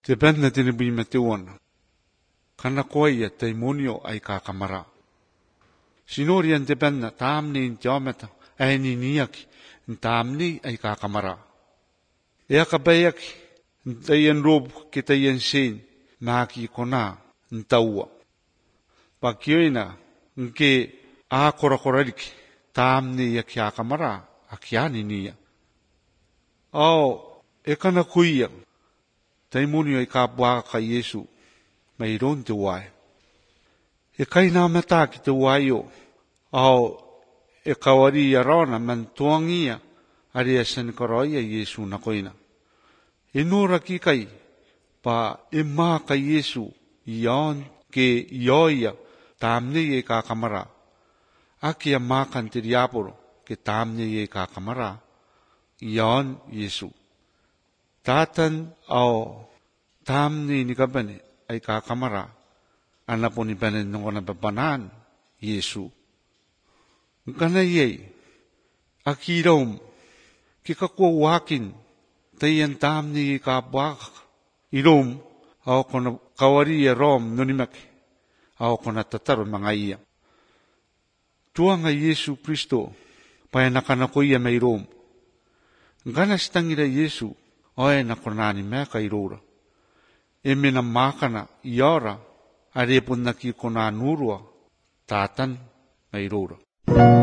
Te benna tinibi me te ona. Kana koia te monio ai ka kamara. Sinori an te benna taamni in te ometa ai ni niaki in taamni ai ka kamara. Ea ka bayaki in te ian robu ke te ian sen maaki kona in taua. Pa kioina nke a korakorariki taamni ia kia kamara a kiani nia. Ao e kana kuia te monio ai ka buaka Yesu mai ron te wai. E kaina mata ki te wai o ao e kawari ia rona man tuangia aria sen koroia Yesu na koina. E nora ki kai pa e maa ka Yesu ion ke ioia taamni e ka kamara. Aki a makan te riaporo ke taamni e ka kamara. Ion Yesu. Tatan au taamni ni kabane ai ka kamara. Anaponi bane nungona babanan Yesu. Ngana yei. Aki raum. Ki kakua wakin. Tayan taamni ka bak. Irom. Au kona kawari e rom nunimaki. Au kona tataro mga iya. Tuanga Yesu Kristo. Paya nakanako iya may rom. Ngana sitangira Yesu. Oe nakonani meka irora. E mena makana iora. Are pun naki kona nurua. Tatan may irora.